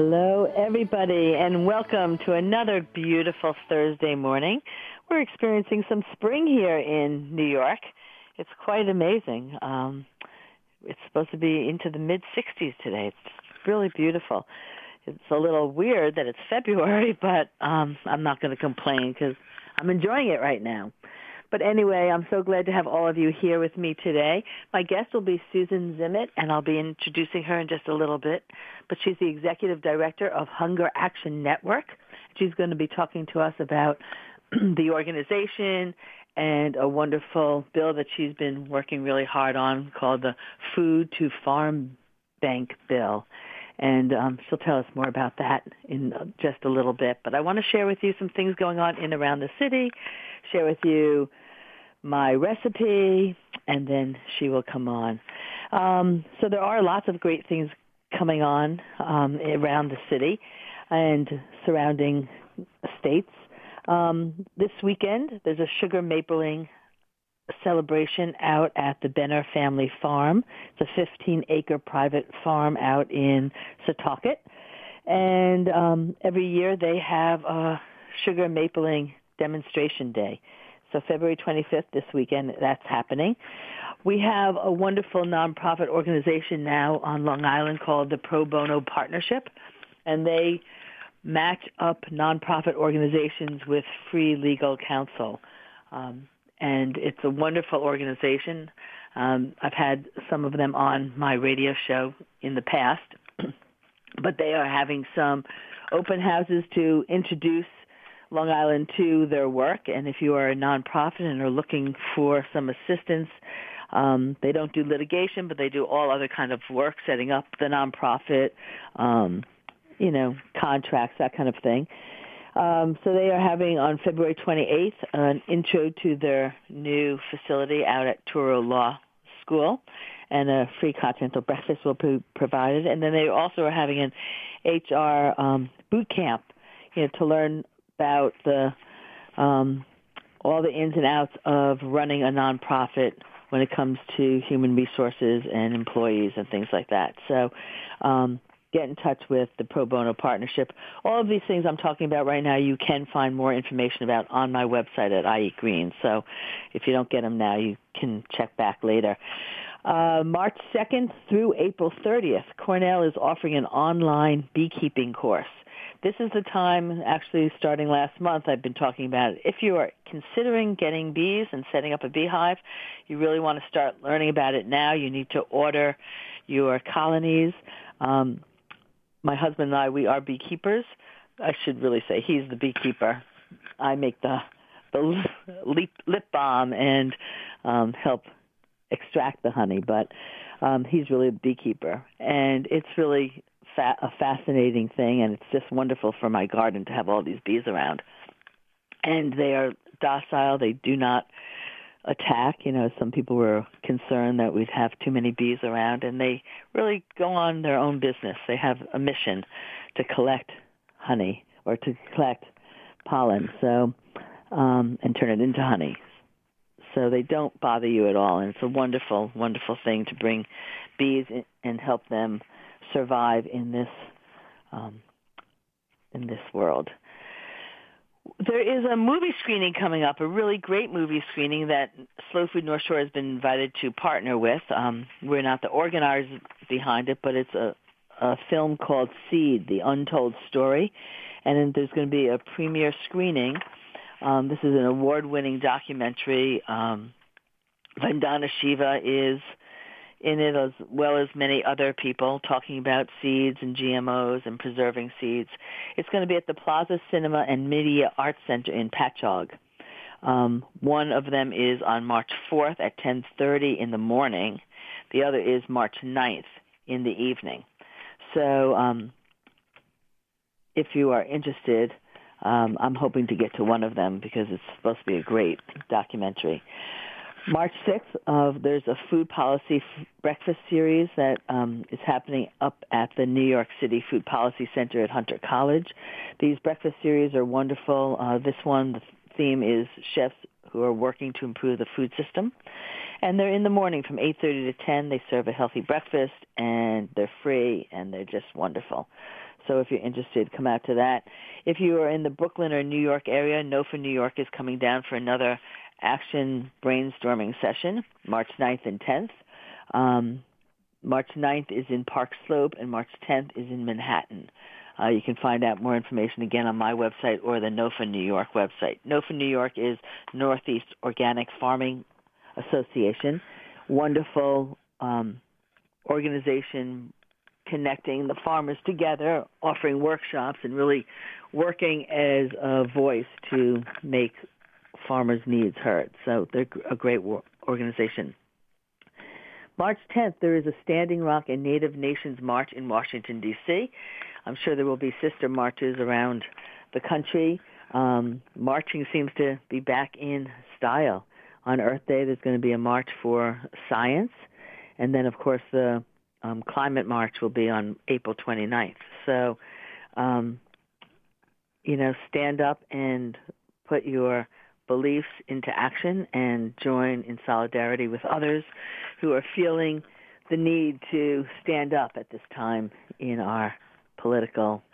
Hello, everybody, and welcome to another beautiful Thursday morning. We're experiencing some spring here in New York. It's quite amazing. It's supposed to be into the mid-60s today. It's really beautiful. It's a little weird that it's February, but I'm not going to complain because I'm enjoying it right now. But anyway, I'm so glad to have all of you here with me today. My guest will be Susan Zimmett, and I'll be introducing her in just a little bit. But she's the Executive Director of Hunger Action Network. She's going to be talking to us about the organization and a wonderful bill that she's been working really hard on called the Food to Farm Bank Bill. And she'll tell us more about that in just a little bit. But I want to share with you some things going on in and around the city, share with you my recipe, and then she will come on. So there are lots of great things coming on around the city and surrounding states. This weekend, there's a sugar mapling celebration out at the Benner Family Farm. It's a 15-acre private farm out in Setauket. And every year they have a sugar mapling demonstration day. So February 25th, this weekend, that's happening. We have a wonderful nonprofit organization now on Long Island called the Pro Bono Partnership, and they match up nonprofit organizations with free legal counsel. And it's a wonderful organization. I've had some of them on my radio show in the past, but they are having some open houses to introduce Long Island to their work. And if you are a nonprofit and are looking for some assistance, they don't do litigation, but they do all other kind of work, setting up the nonprofit, contracts, that kind of thing. So they are having on February 28th an intro to their new facility out at Touro Law School, and a free continental breakfast will be provided. And then they also are having an HR boot camp, to learn about the all the ins and outs of running a nonprofit when it comes to human resources and employees and things like that. So get in touch with the Pro Bono Partnership. All of these things I'm talking about right now, you can find more information about on my website at I Eat Green. So if you don't get them now, you can check back later. March 2nd through April 30th, Cornell is offering an online beekeeping course. This is the time, actually starting last month, I've been talking about it. If you are considering getting bees and setting up a beehive, you really want to start learning about it now. You need to order your colonies. My husband and I, we are beekeepers. I should really say he's the beekeeper. I make the lip balm and help extract the honey, but he's really a beekeeper. And it's really a fascinating thing, and it's just wonderful for my garden to have all these bees around. And they are docile. They do not attack. Some people were concerned that we'd have too many bees around, and they really go on their own business. They have a mission to collect honey or to collect pollen, and turn it into honey. So they don't bother you at all, and it's a wonderful, wonderful thing to bring bees in and help them survive in this world. There is a movie screening coming up, a really great movie screening that Slow Food North Shore has been invited to partner with. We're not the organizers behind it, but it's a film called Seed, The Untold Story, and then there's going to be a premiere screening. This is an award-winning documentary. Vandana Shiva is in it, as well as many other people, talking about seeds and GMOs and preserving seeds. It's going to be at the Plaza Cinema and Media Arts Center in Patchogue. One of them is on March 4th at 10:30 in the morning. The other is March 9th in the evening. So if you are interested, I'm hoping to get to one of them because it's supposed to be a great documentary. March 6th, there's a food policy breakfast series that is happening up at the New York City Food Policy Center at Hunter College. These breakfast series are wonderful. This one, the theme is chefs who are working to improve the food system. And they're in the morning from 8:30 to 10. They serve a healthy breakfast, and they're free, and they're just wonderful. So if you're interested, come out to that. If you are in the Brooklyn or New York area, NOFA New York is coming down for another action brainstorming session, March 9th and 10th. March 9th is in Park Slope, and March 10th is in Manhattan. You can find out more information again on my website or the NOFA New York website. NOFA New York is Northeast Organic Farming Association. Wonderful organization connecting the farmers together, offering workshops, and really working as a voice to make farmers' needs heard. So they're a great organization. March 10th, there is a Standing Rock and Native Nations March in Washington, D.C. I'm sure there will be sister marches around the country. Marching seems to be back in style. On Earth Day, there's going to be a march for science. And then, of course, the climate march will be on April 29th. So, stand up and put your beliefs into action and join in solidarity with others who are feeling the need to stand up at this time in our political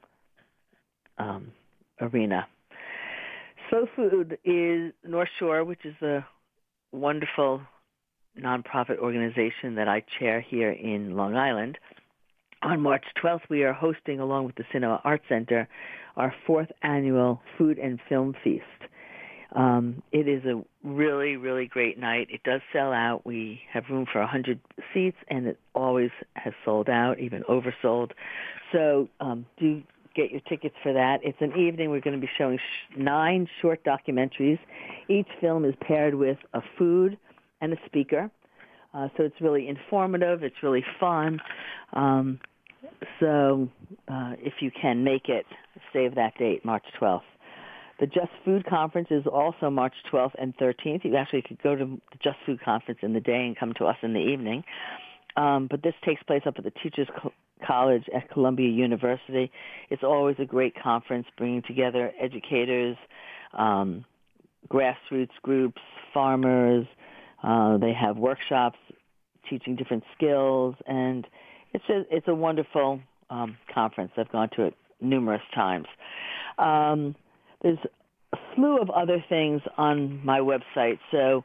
arena. Slow Food is North Shore, which is a wonderful nonprofit organization that I chair here in Long Island. On March 12th, we are hosting, along with the Cinema Arts Center, our 4th annual Food and Film Feast. It is a really, really great night. It does sell out. We have room for 100 seats, and it always has sold out, even oversold. So do get your tickets for that. It's an evening. We're going to be showing 9 short documentaries. Each film is paired with a food and a speaker. So it's really informative. It's really fun. So if you can make it, save that date, March 12th. The Just Food Conference is also March 12th and 13th. You actually could go to the Just Food Conference in the day and come to us in the evening. But this takes place up at the Teachers College at Columbia University. It's always a great conference, bringing together educators, grassroots groups, farmers. They have workshops teaching different skills, and it's a wonderful conference. I've gone to it numerous times. There's a slew of other things on my website, so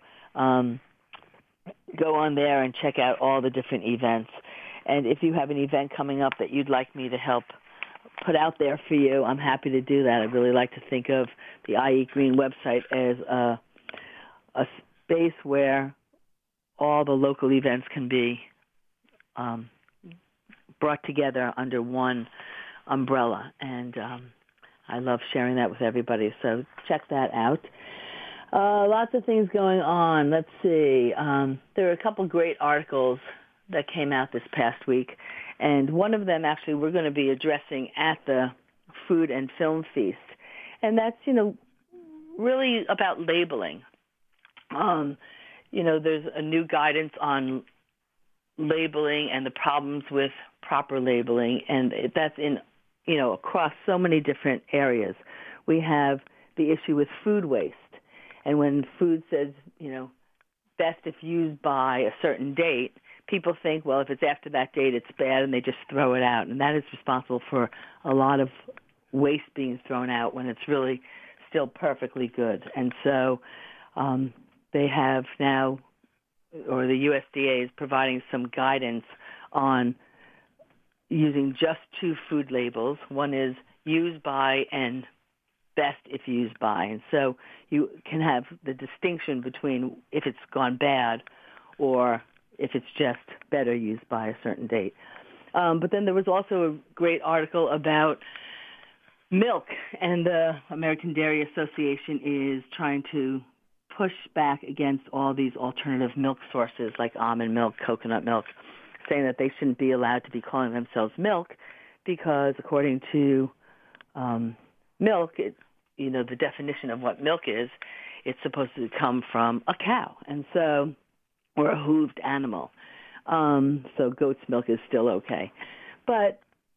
go on there and check out all the different events. And if you have an event coming up that you'd like me to help put out there for you, I'm happy to do that. I'd really like to think of the I Eat Green website as a space where all the local events can be brought together under one umbrella. And I love sharing that with everybody, so check that out. Lots of things going on. Let's see. There are a couple great articles that came out this past week, and one of them actually we're going to be addressing at the Food and Film Feast, and that's, really about labeling. There's a new guidance on labeling and the problems with proper labeling, and that's in across so many different areas. We have the issue with food waste. And when food says, best if used by a certain date, people think, well, if it's after that date, it's bad, and they just throw it out. And that is responsible for a lot of waste being thrown out when it's really still perfectly good. And so they have now, or the USDA is providing some guidance on using just 2 food labels. One is used by and best if used by. And so you can have the distinction between if it's gone bad or if it's just better used by a certain date. But then there was also a great article about milk, and the American Dairy Association is trying to push back against all these alternative milk sources like almond milk, coconut milk, saying that they shouldn't be allowed to be calling themselves milk because according to milk, the definition of what milk is, it's supposed to come from a cow, and so, or a hooved animal. So goat's milk is still okay. But,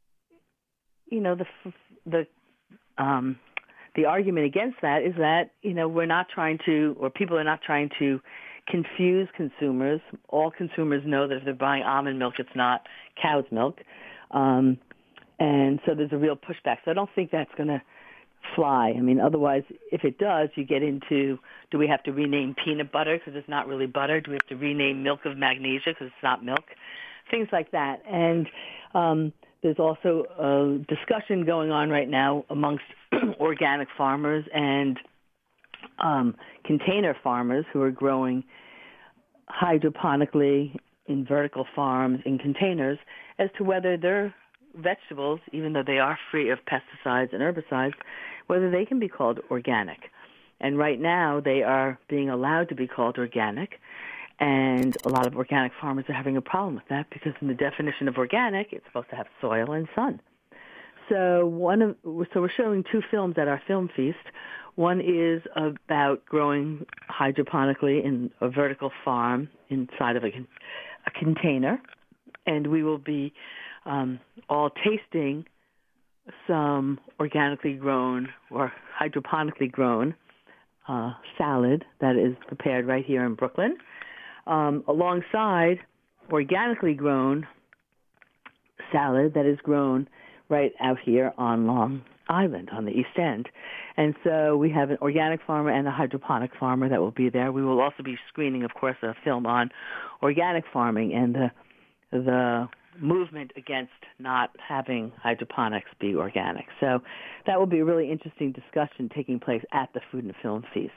the argument against that is that, we're not trying to, or people are not trying to confuse consumers. All consumers know that if they're buying almond milk, it's not cow's milk. And so there's a real pushback. So I don't think that's going to fly. I mean, otherwise, if it does, you get into, do we have to rename peanut butter because it's not really butter? Do we have to rename milk of magnesia because it's not milk? Things like that. And there's also a discussion going on right now amongst organic farmers and container farmers who are growing hydroponically in vertical farms in containers as to whether their vegetables, even though they are free of pesticides and herbicides, whether they can be called organic. And right now they are being allowed to be called organic, and a lot of organic farmers are having a problem with that because in the definition of organic, it's supposed to have soil and sun. So we're showing two films at our film feast. One is about growing hydroponically in a vertical farm inside of a container, and we will be all tasting some organically grown or hydroponically grown salad that is prepared right here in Brooklyn, alongside organically grown salad that is grown right out here on Long Island on the East End. And so we have an organic farmer and a hydroponic farmer that will be there. We will also be screening, of course, a film on organic farming and the movement against not having hydroponics be organic. So that will be a really interesting discussion taking place at the Food and Film Feast.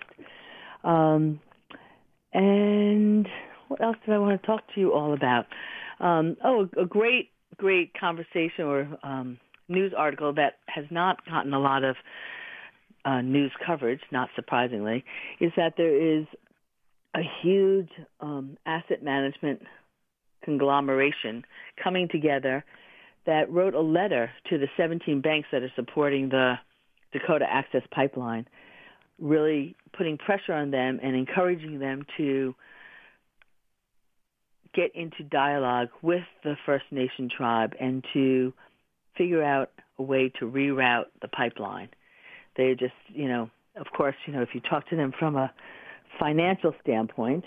And what else did I want to talk to you all about? A great conversation or news article that has not gotten a lot of news coverage, not surprisingly, is that there is a huge asset management conglomeration coming together that wrote a letter to the 17 banks that are supporting the Dakota Access Pipeline, really putting pressure on them and encouraging them to get into dialogue with the First Nation tribe and to figure out a way to reroute the pipeline. They just, of course, if you talk to them from a financial standpoint,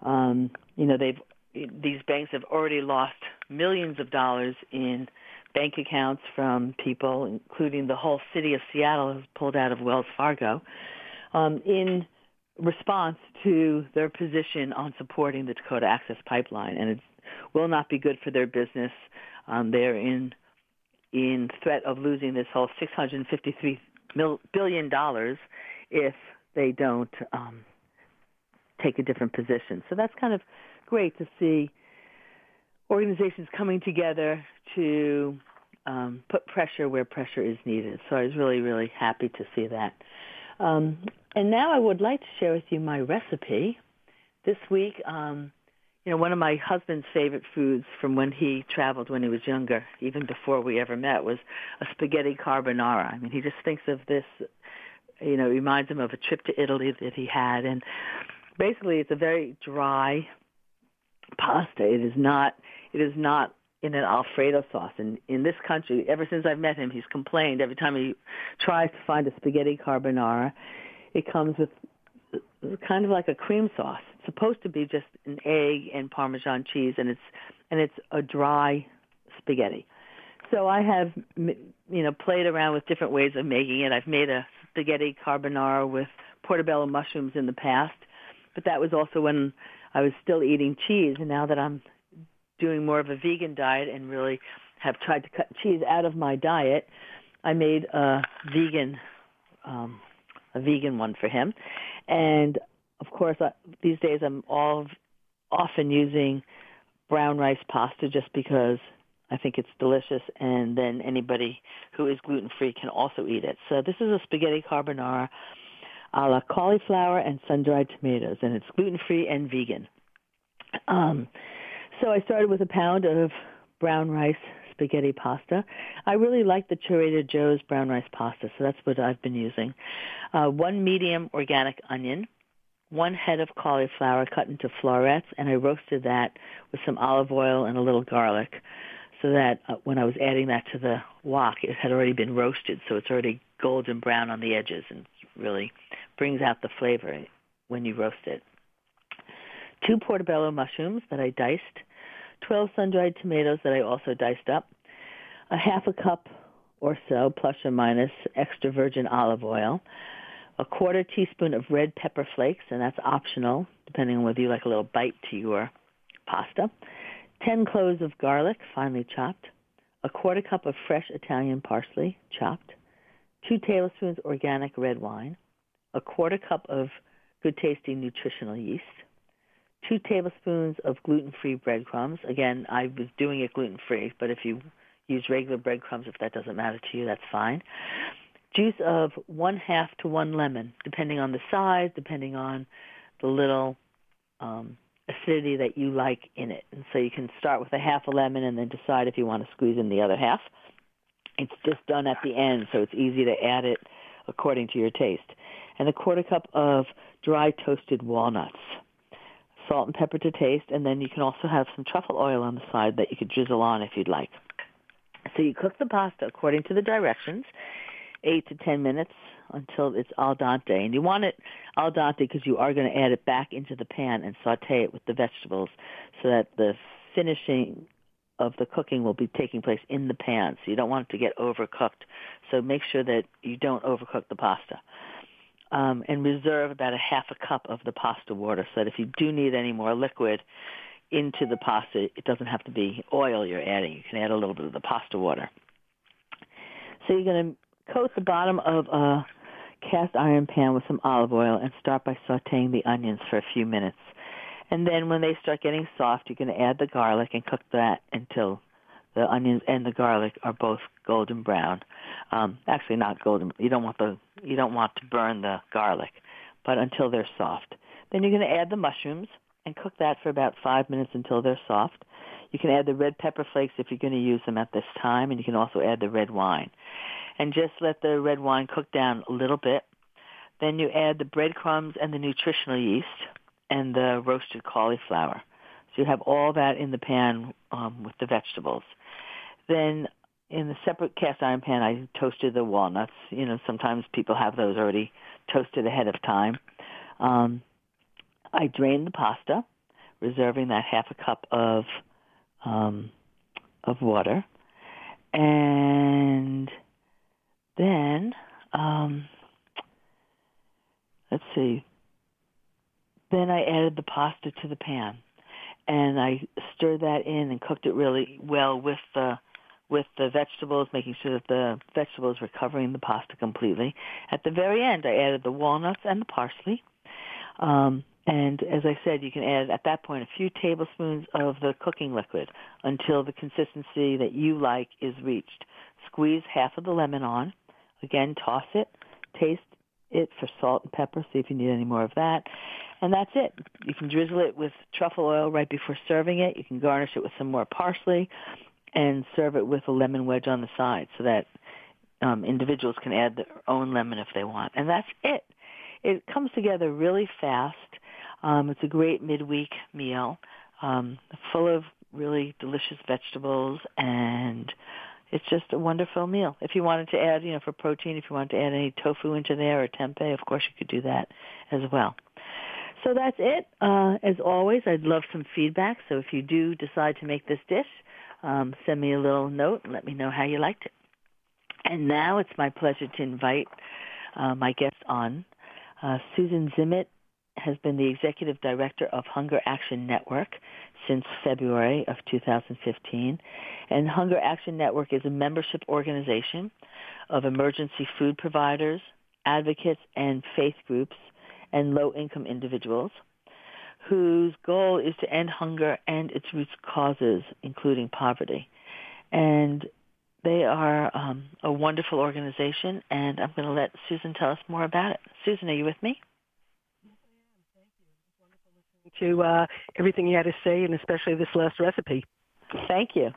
these banks have already lost millions of dollars in bank accounts from people, including the whole city of Seattle has pulled out of Wells Fargo, in response to their position on supporting the Dakota Access Pipeline. And it will not be good for their business. They're in threat of losing this whole $653 billion if they don't take a different position. So that's kind of great to see organizations coming together to put pressure where pressure is needed. So I was really, really happy to see that. And now I would like to share with you my recipe. This week, one of my husband's favorite foods from when he traveled when he was younger, even before we ever met, was a spaghetti carbonara. I mean, he just thinks of this, it reminds him of a trip to Italy that he had. And basically, it's a very dry pasta. It is not in an Alfredo sauce. And in this country, ever since I've met him, he's complained every time he tries to find a spaghetti carbonara, it comes with kind of like a cream sauce. It's supposed to be just an egg and Parmesan cheese, and it's a dry spaghetti. So I have played around with different ways of making it. I've made a spaghetti carbonara with portobello mushrooms in the past, but that was also when I was still eating cheese, and now that I'm doing more of a vegan diet and really have tried to cut cheese out of my diet, I made a vegan one for him. And of course, these days I'm often using brown rice pasta just because I think it's delicious, and then anybody who is gluten-free can also eat it. So this is a spaghetti carbonara a la cauliflower and sun-dried tomatoes, and it's gluten-free and vegan. So I started with a pound of brown rice spaghetti pasta. I really like the Trader Joe's brown rice pasta, so that's what I've been using. 1 medium organic onion, 1 head of cauliflower cut into florets, and I roasted that with some olive oil and a little garlic so that when I was adding that to the wok, it had already been roasted, so it's already golden brown on the edges and really brings out the flavor when you roast it. 2 portobello mushrooms that I diced, 12 sun-dried tomatoes that I also diced up, a half a cup or so, plus or minus, extra virgin olive oil, a quarter teaspoon of red pepper flakes, and that's optional, depending on whether you like a little bite to your pasta, 10 cloves of garlic, finely chopped, a quarter cup of fresh Italian parsley, chopped, 2 tablespoons organic red wine, a quarter cup of good-tasting nutritional yeast, 2 tablespoons of gluten-free breadcrumbs. Again, I was doing it gluten-free, but if you use regular breadcrumbs, if that doesn't matter to you, that's fine. Juice of 1/2 to 1 lemon, depending on the size, depending on the little acidity that you like in it. And so you can start with 1/2 a lemon and then decide if you want to squeeze in the other half. It's just done at the end, so it's easy to add it according to your taste. And a quarter cup of dry toasted walnuts. Salt and pepper to taste, and then you can also have some truffle oil on the side that you could drizzle on if you'd like. So you cook the pasta according to the directions, 8 to 10 minutes until it's al dente. And you want it al dente because you are going to add it back into the pan and saute it with the vegetables so that the finishing of the cooking will be taking place in the pan. So you don't want it to get overcooked. So make sure that you don't overcook the pasta. And reserve about 1/2 cup of the pasta water so that if you do need any more liquid into the pasta, it doesn't have to be oil you're adding. You can add a little bit of the pasta water. So you're going to coat the bottom of a cast iron pan with some olive oil and start by sauteing the onions for a few minutes. And then when they start getting soft, you're going to add the garlic and cook that until the onions and the garlic are both golden brown. Actually, not golden. You don't want to burn the garlic, but until they're soft. Then you're going to add the mushrooms and cook that for about 5 minutes until they're soft. You can add the red pepper flakes if you're going to use them at this time, and you can also add the red wine. And just let the red wine cook down a little bit. Then you add the breadcrumbs and the nutritional yeast and the roasted cauliflower. So you have all that in the pan with the vegetables. Then in the separate cast iron pan, I toasted the walnuts. You know, sometimes people have those already toasted ahead of time. I drained the pasta, reserving that 1/2 cup of water. And then, let's see, then I added the pasta to the pan. And I stirred that in and cooked it really well with the vegetables, making sure that the vegetables were covering the pasta completely. At the very end, I added the walnuts and the parsley. And as I said, you can add at that point a few tablespoons of the cooking liquid until the consistency that you like is reached. Squeeze 1/2 of the lemon on. Again, toss it. Taste it for salt and pepper. See if you need any more of that. And that's it. You can drizzle it with truffle oil right before serving it. You can garnish it with some more parsley and serve it with a lemon wedge on the side so that individuals can add their own lemon if they want. And that's it. It comes together really fast. It's a great midweek meal full of really delicious vegetables, and it's just a wonderful meal. If you wanted to add, for protein, if you wanted to add any tofu into there or tempeh, of course you could do that as well. So that's it. As always, I'd love some feedback. So if you do decide to make this dish, send me a little note and let me know how you liked it. And now it's my pleasure to invite my guest on. Susan Zimmett has been the Executive Director of Hunger Action Network since February of 2015. And Hunger Action Network is a membership organization of emergency food providers, advocates, and faith groups and low-income individuals whose goal is to end hunger and its root causes, including poverty. And they are a wonderful organization, and I'm going to let Susan tell us more about it. Susan, are you with me? Yes, I am. Thank you. It's wonderful listening to everything you had to say, and especially this last recipe. Thank you.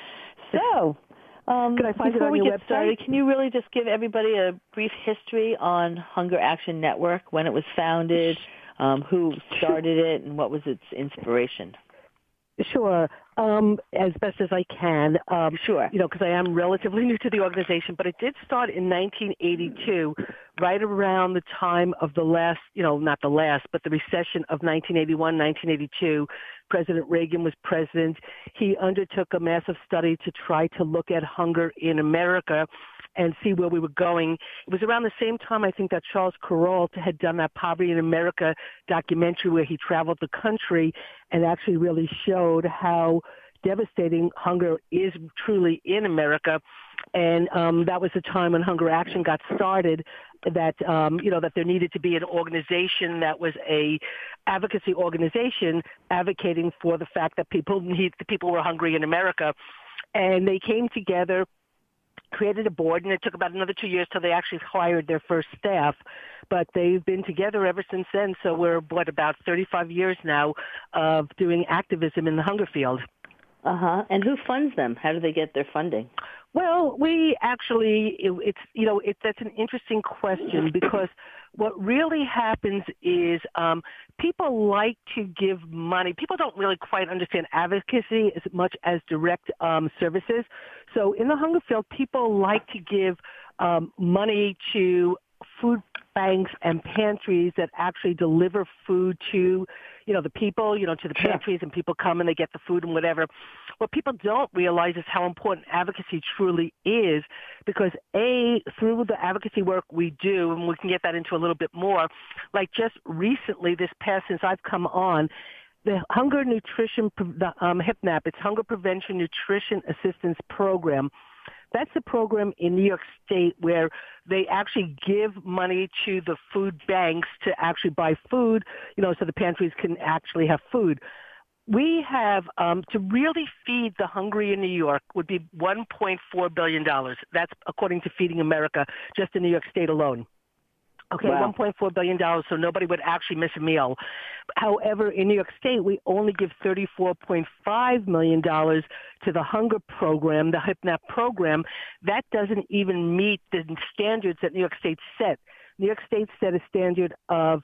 So, can I find it before on we your get website? started, can you really just give everybody a brief history on Hunger Action Network, when it was founded, who started it, and what was its inspiration? Sure. As best as I can. Sure. Because I am relatively new to the organization, but it did start in 1982, right around the time of the last, not the last, but the recession of 1981, 1982. President Reagan was president. He undertook a massive study to try to look at hunger in America and see where we were going. It was around the same time, I think, that Charles Kuralt had done that Poverty in America documentary where he traveled the country and actually really showed how devastating hunger is truly in America. And that was the time when Hunger Action got started, that, that there needed to be an organization that was a advocacy organization advocating for the fact that people were hungry in America. And they came together, created a board, and it took about another 2 years till they actually hired their first staff. But they've been together ever since then. So we're, about 35 years now of doing activism in the hunger field. Uh-huh. And who funds them? How do they get their funding? Well, we actually, that's an interesting question, because what really happens is people like to give money. People don't really quite understand advocacy as much as direct services. So in the hunger field, people like to give money to food banks and pantries that actually deliver food to, the people, to the pantries, and people come and they get the food and whatever. What people don't realize is how important advocacy truly is, because through the advocacy work we do, and we can get that into a little bit more, like just recently, since I've come on, the Hunger Nutrition, HIPNAP, it's Hunger Prevention Nutrition Assistance Program. That's a program in New York State where they actually give money to the food banks to actually buy food, so the pantries can actually have food. We have, to really feed the hungry in New York would be $1.4 billion. That's according to Feeding America, just in New York State alone. Okay, wow. $1.4 billion, so nobody would actually miss a meal. However, in New York State, we only give $34.5 million to the hunger program, the HIPNAP program. That doesn't even meet the standards that New York State set. New York State set a standard of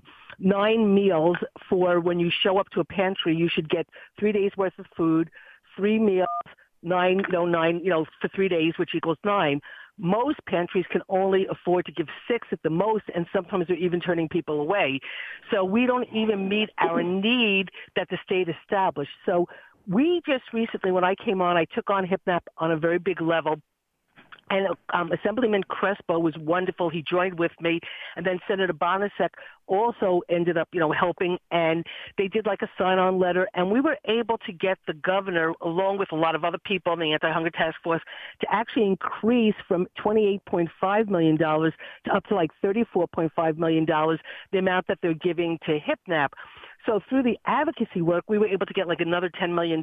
9 meals for when you show up to a pantry. You should get 3 days worth of food, 3 meals, 9 for 3 days, which equals 9. Most pantries can only afford to give 6 at the most, and sometimes they're even turning people away. So we don't even meet our need that the state established. So we just recently, when I came on, I took on HIPNAP on a very big level. And Assemblyman Crespo was wonderful. He joined with me. And then Senator Bonasek also ended up, helping. And they did like a sign-on letter. And we were able to get the governor, along with a lot of other people in the Anti-Hunger Task Force, to actually increase from $28.5 million to up to like $34.5 million, the amount that they're giving to HIPNAP. So through the advocacy work, we were able to get like another $10 million,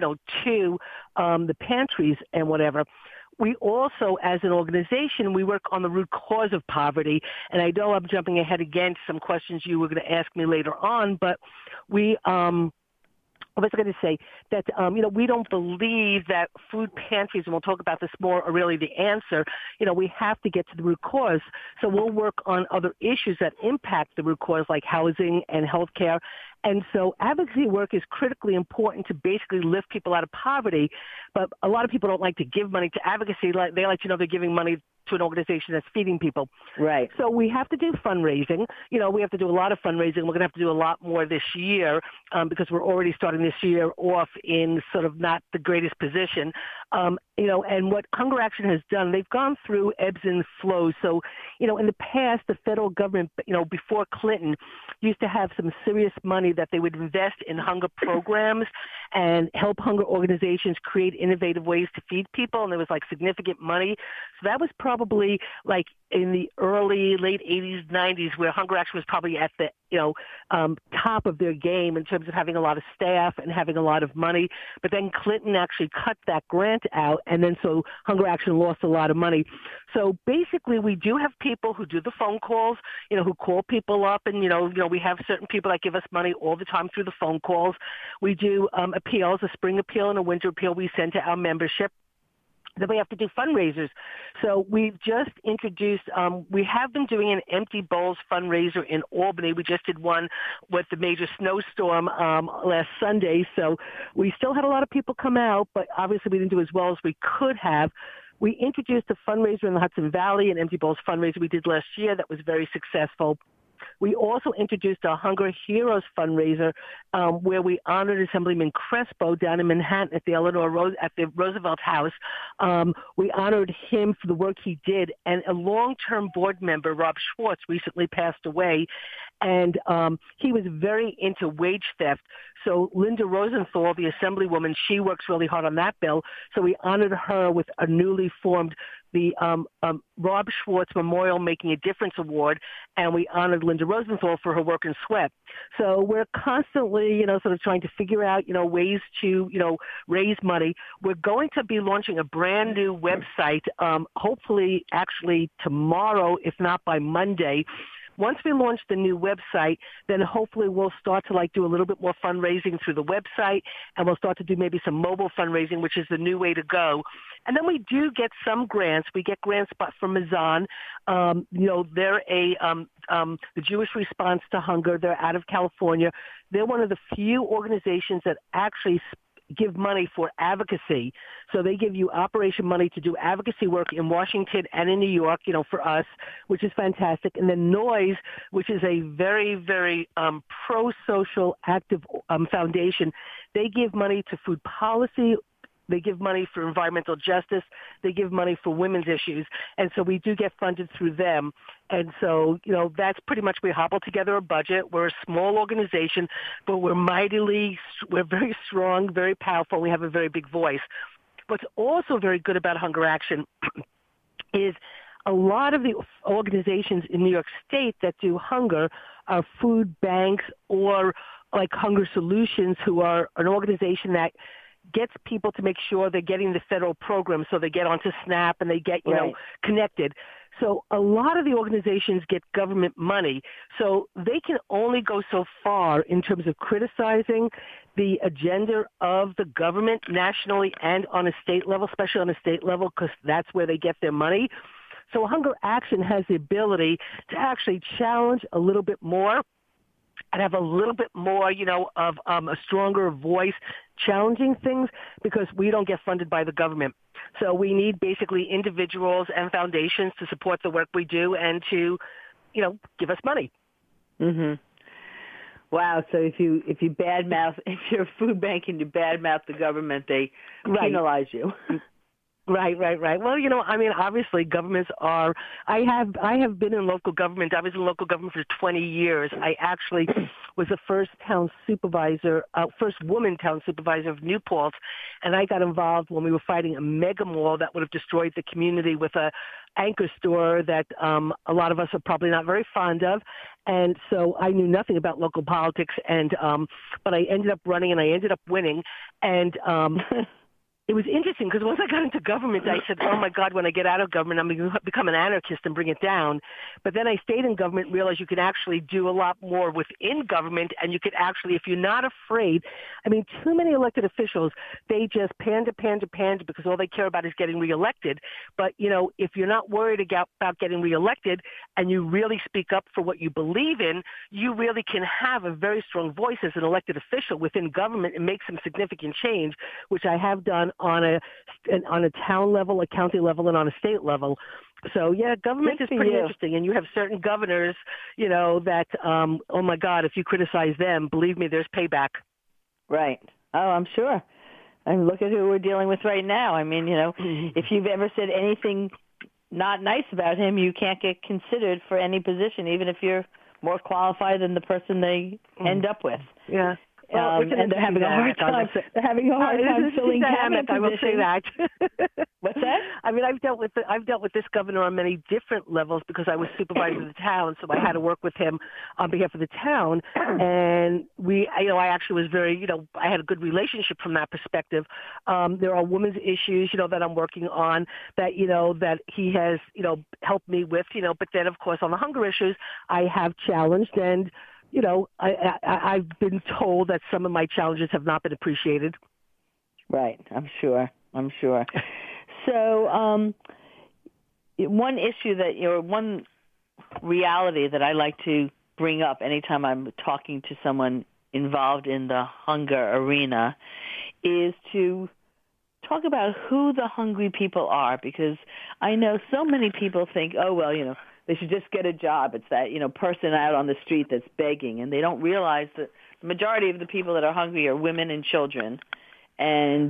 to the pantries and whatever. We also, as an organization, we work on the root cause of poverty. And I know I'm jumping ahead again to some questions you were going to ask me later on, but we, I was going to say that, we don't believe that food pantries, and we'll talk about this more, are really the answer. We have to get to the root cause. So we'll work on other issues that impact the root cause, like housing and healthcare. And so advocacy work is critically important to basically lift people out of poverty. But a lot of people don't like to give money to advocacy. They like to know they're giving money to an organization that's feeding people. Right. So we have to do fundraising. We have to do a lot of fundraising. We're going to have to do a lot more this year because we're already starting this year off in sort of not the greatest position. And what Hunger Action has done, they've gone through ebbs and flows. So, in the past, the federal government, before Clinton, used to have some serious money that they would invest in hunger programs and help hunger organizations create innovative ways to feed people. And there was like significant money. So that was probably like in the late 80s, 90s, where Hunger Action was probably at the, top of their game in terms of having a lot of staff and having a lot of money. But then Clinton actually cut that grant out, and then so Hunger Action lost a lot of money. So basically, we do have people who do the phone calls, who call people up, and we have certain people that give us money all the time through the phone calls. We do appeals, a spring appeal and a winter appeal we send to our membership. Then we have to do fundraisers. So we've just introduced, we have been doing an Empty Bowls fundraiser in Albany. We just did one with the major snowstorm last Sunday. So we still had a lot of people come out, but obviously we didn't do as well as we could have. We introduced a fundraiser in the Hudson Valley, an Empty Bowls fundraiser we did last year that was very successful. We also introduced a Hunger Heroes fundraiser where we honored Assemblyman Crespo down in Manhattan at the Roosevelt House. We honored him for the work he did, and a long-term board member, Rob Schwartz, recently passed away, and he was very into wage theft. So Linda Rosenthal, the Assemblywoman, she works really hard on that bill. So we honored her with a newly formed the Rob Schwartz Memorial Making a Difference Award, and we honored Linda Rosenthal for her work in SWEP. So we're constantly, sort of trying to figure out, ways to, raise money. We're going to be launching a brand new website, hopefully actually tomorrow, if not by Monday. Once we launch the new website, then hopefully we'll start to do a little bit more fundraising through the website, and we'll start to do maybe some mobile fundraising, which is the new way to go. And then we do get some grants. We get grants from Mazan. They're the Jewish Response to Hunger. They're out of California. They're one of the few organizations that actually give money for advocacy. So they give you operation money to do advocacy work in Washington and in New York, for us, which is fantastic. And then Noise, which is a very, very pro-social active foundation, they give money to food policy. They give money for environmental justice. They give money for women's issues. And so we do get funded through them. And so, that's pretty much, we hobble together a budget. We're a small organization, but we're very strong, very powerful. We have a very big voice. What's also very good about Hunger Action is a lot of the organizations in New York State that do hunger are food banks or like Hunger Solutions, who are an organization that gets people to make sure they're getting the federal program, so they get onto SNAP and they get, connected. So a lot of the organizations get government money, so they can only go so far in terms of criticizing the agenda of the government nationally and on a state level, especially on a state level, because that's where they get their money. So Hunger Action has the ability to actually challenge a little bit more and have a little bit more, of a stronger voice challenging things, because we don't get funded by the government. So we need basically individuals and foundations to support the work we do and to, give us money. Mm-hmm. Wow. So if you're a food bank and you badmouth the government, they penalize you. Right. Well, obviously governments are, I have been in local government. I was in local government for 20 years. I actually was the first woman town supervisor of New Paltz, and I got involved when we were fighting a mega mall that would have destroyed the community with a anchor store that a lot of us are probably not very fond of. And so I knew nothing about local politics, and but I ended up running and I ended up winning. And it was interesting because once I got into government, I said, oh, my God, when I get out of government, I'm going to become an anarchist and bring it down. But then I stayed in government and realized you can actually do a lot more within government, and you could actually, if you're not afraid, too many elected officials, they just pander because all they care about is getting reelected. But, if you're not worried about getting reelected and you really speak up for what you believe in, you really can have a very strong voice as an elected official within government and make some significant change, which I have done on a town level, a county level, and on a state level. So, government is pretty interesting. And you have certain governors, that, oh, my God, if you criticize them, believe me, there's payback. Right. Oh, I'm sure. Look at who we're dealing with right now. If you've ever said anything not nice about him, you can't get considered for any position, even if you're more qualified than the person they end up with. Yeah. Well, and they're having a hard time. They're having a hard time filling cabinet I will say that. What's that? I've dealt with this governor on many different levels because I was supervisor of the town, so I had to work with him on behalf of the town. And I actually was very, I had a good relationship from that perspective. There are women's issues, that I'm working on that, that he has, helped me with, But then, of course, on the hunger issues, I have challenged and. I've been told that some of my challenges have not been appreciated. Right, I'm sure. So one issue one reality that I like to bring up anytime I'm talking to someone involved in the hunger arena is to talk about who the hungry people are, because I know so many people think, oh, well, they should just get a job. It's that, person out on the street that's begging, and they don't realize that the majority of the people that are hungry are women and children. And,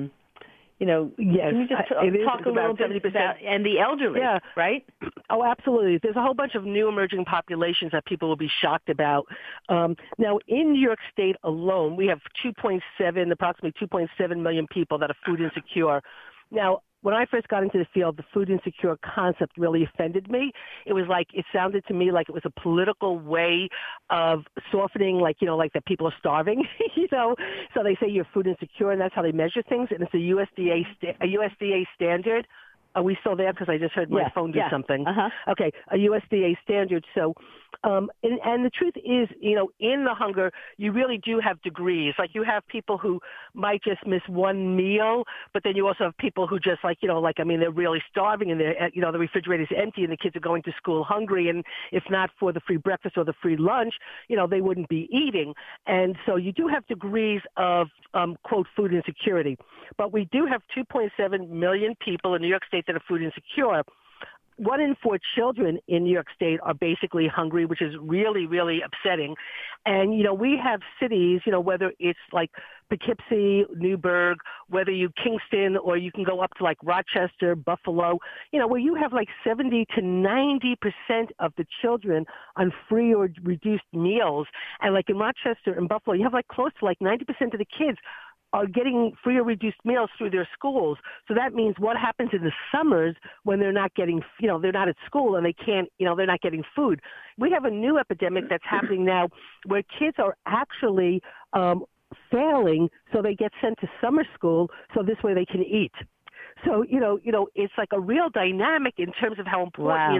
yes, can you just talk a little bit about, and the elderly, right? Oh, absolutely. There's a whole bunch of new emerging populations that people will be shocked about. Now, in New York State alone, we have approximately 2.7 million people that are food insecure. Now, when I first got into the field, the food insecure concept really offended me. It sounded to me like it was a political way of softening, like that people are starving, So they say you're food insecure, and that's how they measure things, and it's a USDA standard. Are we still there? Because I just heard my phone do something. Uh-huh. Okay, a USDA standard. So, and the truth is, in the hunger, you really do have degrees. Like you have people who might just miss one meal, but then you also have people who just they're really starving, and the refrigerator's empty, and the kids are going to school hungry, and if not for the free breakfast or the free lunch, they wouldn't be eating. And so you do have degrees of, quote, food insecurity. But we do have 2.7 million people in New York State that are food insecure. 1 in 4 children in New York State are basically hungry, which is really, really upsetting. And, we have cities, whether it's like Poughkeepsie, Newburgh, whether you Kingston, or you can go up to like Rochester, Buffalo, where you have like 70 to 90% of the children on free or reduced meals. And like in Rochester and Buffalo, you have like close to like 90% of the kids are getting free or reduced meals through their schools. So that means what happens in the summers when they're not getting, they're not at school and they can't, they're not getting food. We have a new epidemic that's happening now where kids are actually failing, so they get sent to summer school so this way they can eat. So, it's like a real dynamic in terms of how important,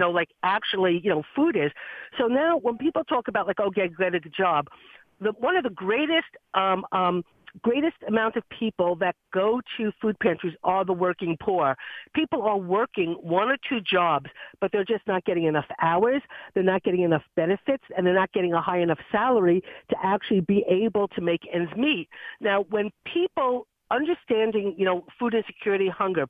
food is. So now when people talk about get a job, one of the greatest amount of people that go to food pantries are the working poor. People are working 1 or 2 jobs, but they're just not getting enough hours, they're not getting enough benefits, and they're not getting a high enough salary to actually be able to make ends meet. Now, when people understanding, food insecurity, hunger,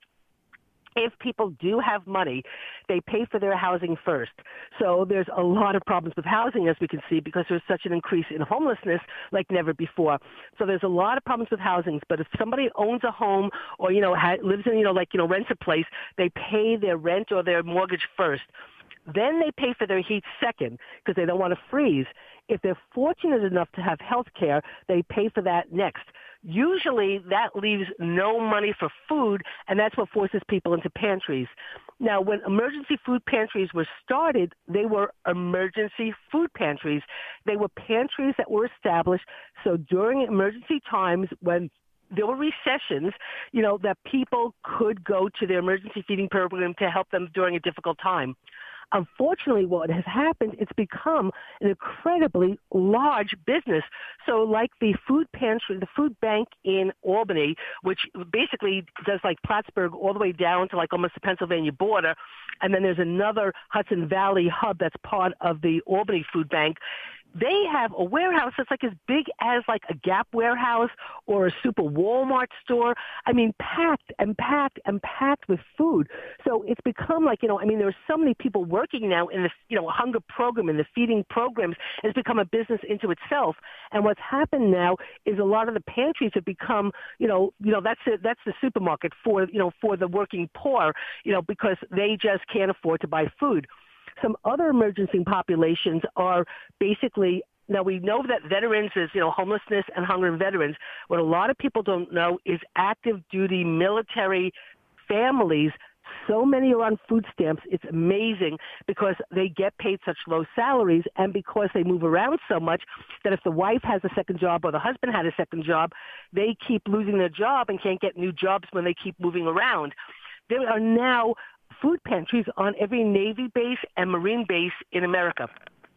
if people do have money, they pay for their housing first. So there's a lot of problems with housing, as we can see, because there's such an increase in homelessness like never before. So there's a lot of problems with housing. But if somebody owns a home or, lives in, rents a place, they pay their rent or their mortgage first. Then they pay for their heat second because they don't want to freeze. If they're fortunate enough to have health care, they pay for that next. Usually that leaves no money for food, and that's what forces people into pantries. Now, when emergency food pantries were started, they were emergency food pantries. They were pantries that were established so during emergency times when there were recessions, that people could go to their emergency feeding program to help them during a difficult time. Unfortunately, what has happened, it's become an incredibly large business. So like the food pantry, the food bank in Albany, which basically does like Plattsburgh all the way down to like almost the Pennsylvania border. And then there's another Hudson Valley hub that's part of the Albany Food Bank. They have a warehouse that's like as big as like a Gap warehouse or a super Walmart store. I mean, packed and packed and packed with food. So it's become like, there are so many people working now in the, hunger program, in the feeding programs. It's become a business into itself. And what's happened now is a lot of the pantries have become, that's the supermarket for, for the working poor, because they just can't afford to buy food. Some other emergency populations are basically, now we know that veterans is, homelessness and hunger in veterans. What a lot of people don't know is active duty military families. So many are on food stamps. It's amazing because they get paid such low salaries and because they move around so much that if the wife has a second job or the husband had a second job, they keep losing their job and can't get new jobs when they keep moving around. There are now food pantries on every Navy base and Marine base in America.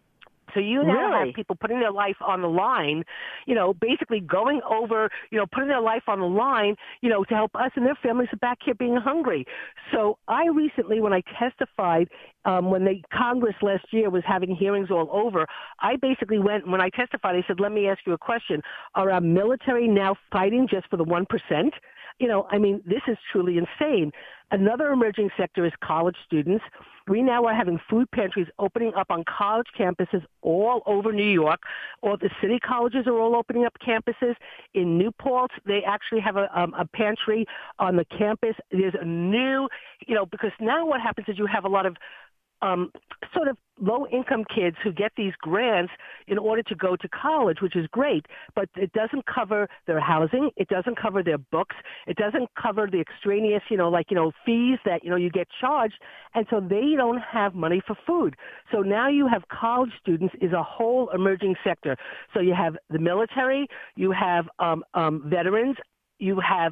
So you now have people putting their life on the line, basically going over, putting their life on the line, to help us and their families are back here being hungry. So I recently, when I testified, when the Congress last year was having hearings all over, I basically went, when I testified, I said, let me ask you a question. Are our military now fighting just for the 1%? This is truly insane. Another emerging sector is college students. We now are having food pantries opening up on college campuses all over New York. All the city colleges are all opening up campuses. In New Paltz, they actually have a pantry on the campus. There's a new, because now what happens is you have a lot of sort of low-income kids who get these grants in order to go to college, which is great, but it doesn't cover their housing. It doesn't cover their books. It doesn't cover the extraneous, fees that, you get charged, and so they don't have money for food. So now you have college students is a whole emerging sector. So you have the military, you have veterans, you have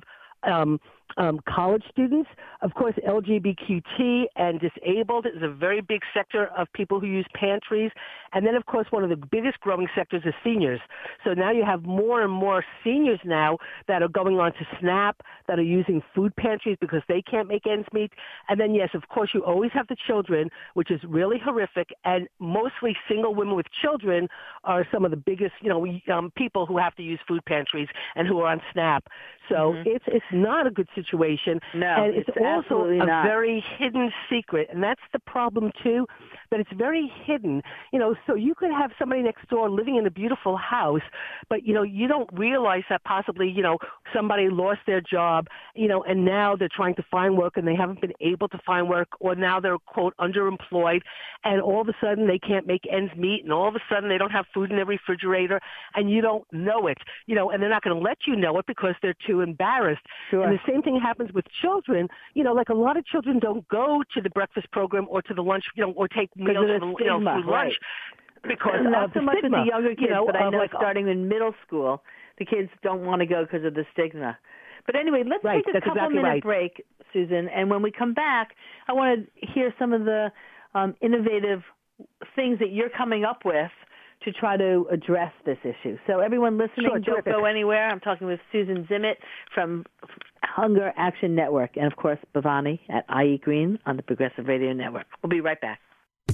college students. Of course, LGBTQ and disabled is a very big sector of people who use pantries. And then, of course, one of the biggest growing sectors is seniors. So now you have more and more seniors now that are going on to SNAP, that are using food pantries because they can't make ends meet. And then, yes, of course, you always have the children, which is really horrific. And mostly single women with children are some of the biggest, people who have to use food pantries and who are on SNAP. So it's not a good situation. No, and it's also a not. very hidden secret. And that's the problem, too, that it's very hidden. So you could have somebody next door living in a beautiful house, but, you don't realize that possibly, somebody lost their job, and now they're trying to find work and they haven't been able to find work, or now they're, quote, underemployed, and all of a sudden they can't make ends meet, and all of a sudden they don't have food in their refrigerator, and you don't know it, and they're not going to let you know it because they're too embarrassed. Sure. And the same thing happens with children. Like a lot of children don't go to the breakfast program or to the lunch, or take meals through lunch. Right. Because not of so the much stigma, with the younger kids, but I know starting in middle school, the kids don't want to go because of the stigma. But anyway, let's take a couple-minute break, Susan, and when we come back, I want to hear some of the innovative things that you're coming up with to try to address this issue. So everyone listening, don't go anywhere. I'm talking with Susan Zimmett from Hunger Action Network, and of course, Bhavani at IE Green on the Progressive Radio Network. We'll be right back.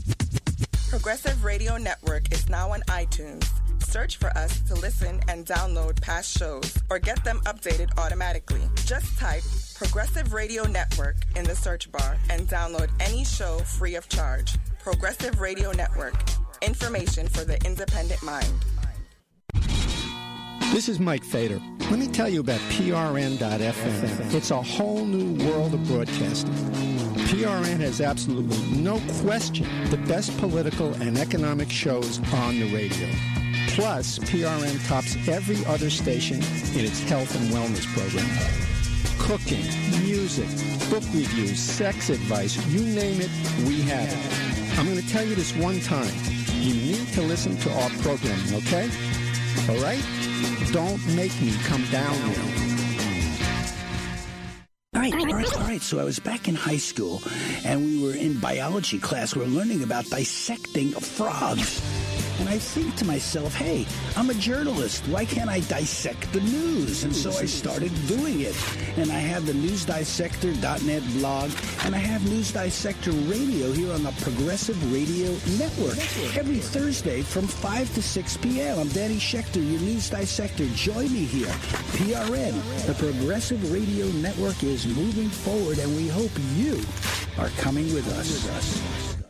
Progressive Radio Network is now on iTunes. Search for us to listen and download past shows or get them updated automatically. Just type Progressive Radio Network in the search bar and download any show free of charge. Progressive Radio Network. Information for the independent mind. This is Mike Fader. Let me tell you about PRN.FM. It's a whole new world of broadcasting. PRN has absolutely no question the best political and economic shows on the radio. Plus, PRN tops every other station in its health and wellness program. Cooking, music, book reviews, sex advice, you name it, we have it. I'm going to tell you this one time. You need to listen to our programming, okay? All right? Don't make me come down here. All right. So I was back in high school, and we were in biology class. We were learning about dissecting frogs. And I think to myself, hey, I'm a journalist. Why can't I dissect the news? And so I started doing it. And I have the newsdissector.net blog, and I have News Dissector Radio here on the Progressive Radio Network. Every Thursday from 5 to 6 p.m. I'm Danny Schechter, your News Dissector. Join me here. PRN, the Progressive Radio Network, is moving forward, and we hope you are coming with us.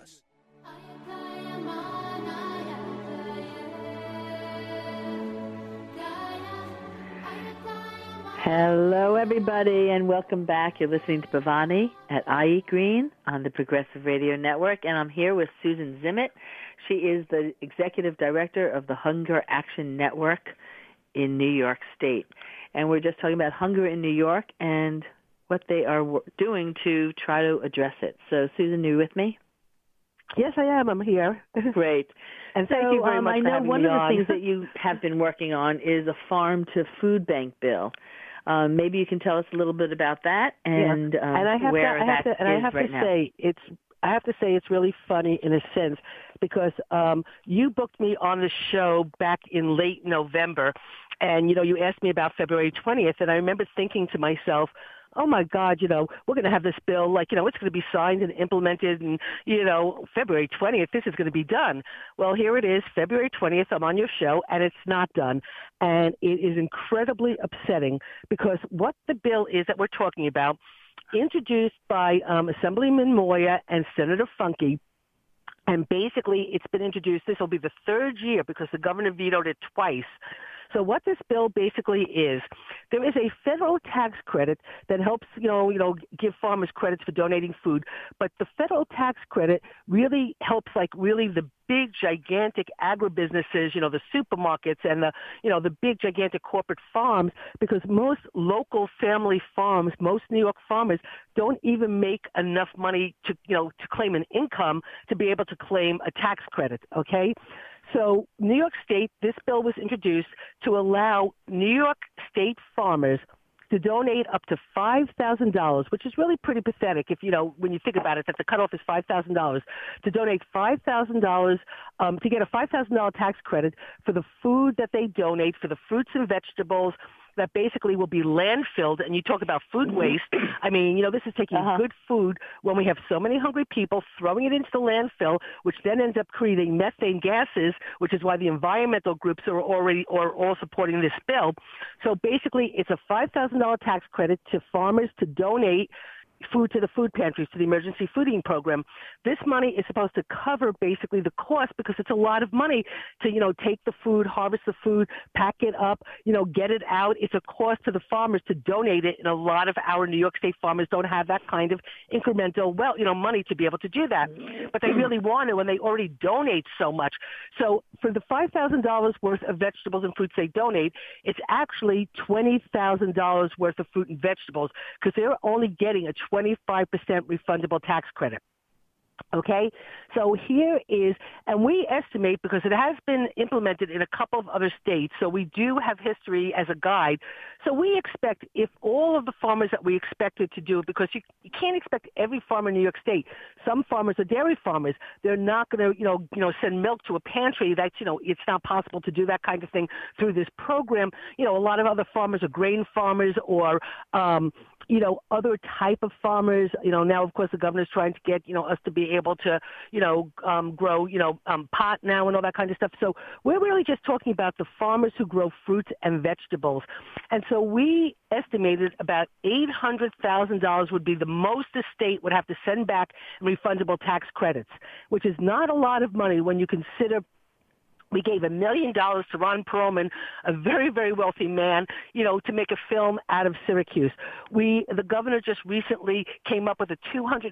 Hello, everybody, and welcome back. You're listening to Bhavani at IE Green on the Progressive Radio Network, and I'm here with Susan Zimmett. She is the Executive Director of the Hunger Action Network in New York State. And we're just talking about hunger in New York and what they are doing to try to address it. So, Susan, you with me? Yes, I am. I'm here. Great. And thank you very much for having me on. I know one of the things that you have been working on is a farm-to-food bank bill. Maybe you can tell us a little bit about that and where that is right now. I have to say it's really funny in a sense because you booked me on the show back in late November, and you asked me about February 20th, and I remember thinking to myself, oh my God, we're going to have this bill, it's going to be signed and implemented, and February 20th, this is going to be done. Well, here it is, February 20th, I'm on your show, and it's not done. And it is incredibly upsetting because what the bill is that we're talking about introduced by Assemblyman Moyer and Senator Funke. And basically, it's been introduced. This will be the third year because the governor vetoed it twice. So what this bill basically is, there is a federal tax credit that helps, give farmers credits for donating food. But the federal tax credit really helps, the big, gigantic agribusinesses, the supermarkets and the big, gigantic corporate farms, because most local family farms, most New York farmers don't even make enough money to claim an income to be able to claim a tax credit. Okay. So New York State, this bill was introduced to allow New York State farmers to donate up to $5,000, which is really pretty pathetic when you think about it, that the cutoff is $5,000, to donate $5,000, to get a $5,000 tax credit for the food that they donate, for the fruits and vegetables that basically will be landfilled. And you talk about food waste. I mean, this is taking good food when we have so many hungry people, throwing it into the landfill, which then ends up creating methane gases, which is why the environmental groups are all supporting this bill. So basically, it's a $5,000 tax credit to farmers to donate food to the food pantries, to the emergency fooding program. This money is supposed to cover basically the cost, because it's a lot of money to, take the food, harvest the food, pack it up, get it out. It's a cost to the farmers to donate it, and a lot of our New York State farmers don't have that kind of incremental, money to be able to do that. But they really want to, and they already donate so much. So for the $5,000 worth of vegetables and fruits they donate, it's actually $20,000 worth of fruit and vegetables, because they're only getting a 25% refundable tax credit. Okay, so here is, and we estimate, because it has been implemented in a couple of other states, so we do have history as a guide. So we expect, if all of the farmers that we expected to do it, because you can't expect every farmer in New York State. Some farmers are dairy farmers. They're not going to send milk to a pantry. That's it's not possible to do that kind of thing through this program. A lot of other farmers are grain farmers or other type of farmers. Now, of course, the governor's trying to get, us to be able to, grow, pot now and all that kind of stuff. So we're really just talking about the farmers who grow fruits and vegetables. And so we estimated about $800,000 would be the most the state would have to send back in refundable tax credits, which is not a lot of money when you consider we gave $1 million to Ron Perlman, a very, very wealthy man, to make a film out of Syracuse. The governor just recently came up with a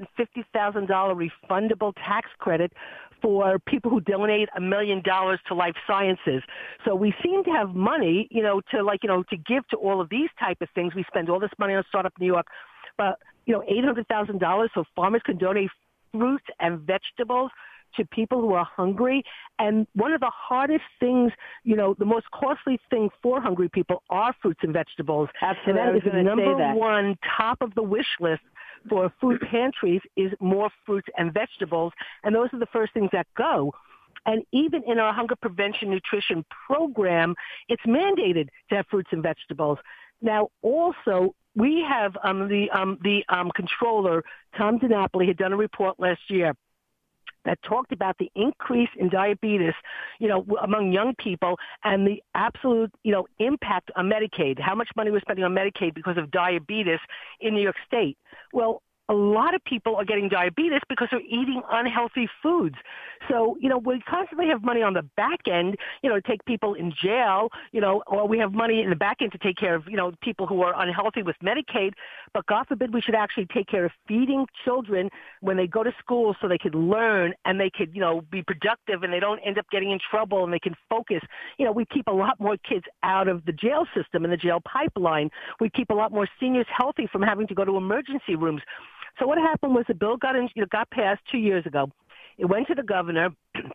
$250,000 refundable tax credit for people who donate $1 million to life sciences. So we seem to have money, to give to all of these type of things. We spend all this money on Startup New York, but, $800,000 so farmers can donate fruits and vegetables to people who are hungry. And one of the hardest things, the most costly thing for hungry people are fruits and vegetables. Absolutely. And that is the number one top of the wish list for food pantries is more fruits and vegetables. And those are the first things that go. And even in our hunger prevention nutrition program, it's mandated to have fruits and vegetables. Now, also, we have the controller, Tom DiNapoli, had done a report last year that talked about the increase in diabetes, among young people, and the absolute, impact on Medicaid, how much money we're spending on Medicaid because of diabetes in New York State. Well, a lot of people are getting diabetes because they're eating unhealthy foods. So, we constantly have money on the back end, to take people in jail, or we have money in the back end to take care of, people who are unhealthy with Medicaid. But God forbid we should actually take care of feeding children when they go to school so they could learn and they could, be productive and they don't end up getting in trouble and they can focus. We keep a lot more kids out of the jail system and the jail pipeline. We keep a lot more seniors healthy from having to go to emergency rooms. So what happened was the bill got passed 2 years ago. It went to the governor.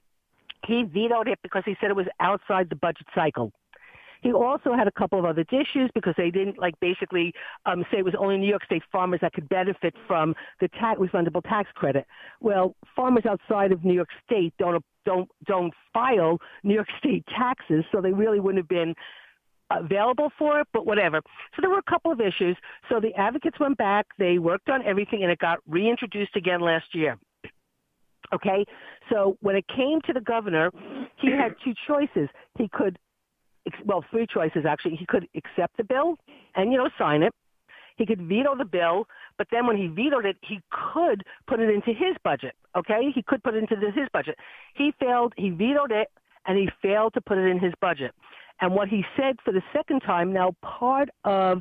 He vetoed it because he said it was outside the budget cycle. He also had a couple of other issues because they didn't basically say it was only New York State farmers that could benefit from the refundable tax credit. Well, farmers outside of New York State don't file New York State taxes, so they really wouldn't have been available for it, but whatever. So there were a couple of issues. So the advocates went back, they worked on everything, and it got reintroduced again last year. Okay? So when it came to the governor, he had two choices. He could, three choices actually. He could accept the bill and, sign it. He could veto the bill, But then when he vetoed it, he could put it into his budget, okay? He could put it into his budget. He vetoed it, and he failed to put it in his budget. And what he said for the second time, now part of,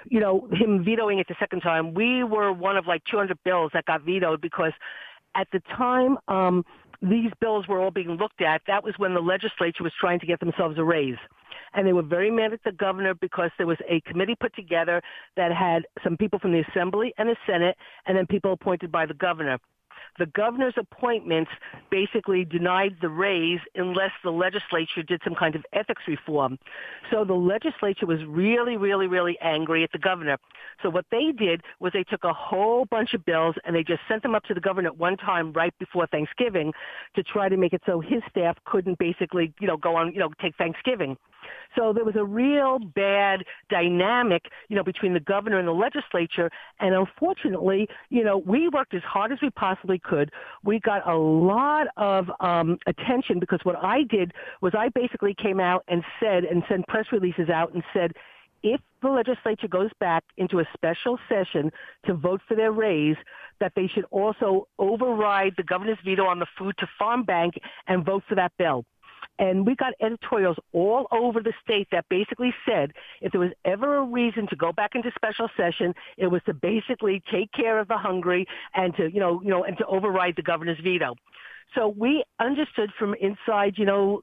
him vetoing it the second time, we were one of like 200 bills that got vetoed because at the time these bills were all being looked at. That was when the legislature was trying to get themselves a raise. And they were very mad at the governor because there was a committee put together that had some people from the Assembly and the Senate and then people appointed by the governor. The governor's appointments basically denied the raise unless the legislature did some kind of ethics reform. So the legislature was really, really, really angry at the governor. So what they did was they took a whole bunch of bills and they just sent them up to the governor at one time right before Thanksgiving to try to make it so his staff couldn't basically, go on, take Thanksgiving. So there was a real bad dynamic, between the governor and the legislature. And unfortunately, we worked as hard as we possibly could. We got a lot of attention because what I did was I basically came out and said and sent press releases out and said, if the legislature goes back into a special session to vote for their raise, that they should also override the governor's veto on the Food to Farm Bank and vote for that bill. And we got editorials all over the state that basically said if there was ever a reason to go back into special session, it was to basically take care of the hungry and to, and to override the governor's veto. So we understood from inside,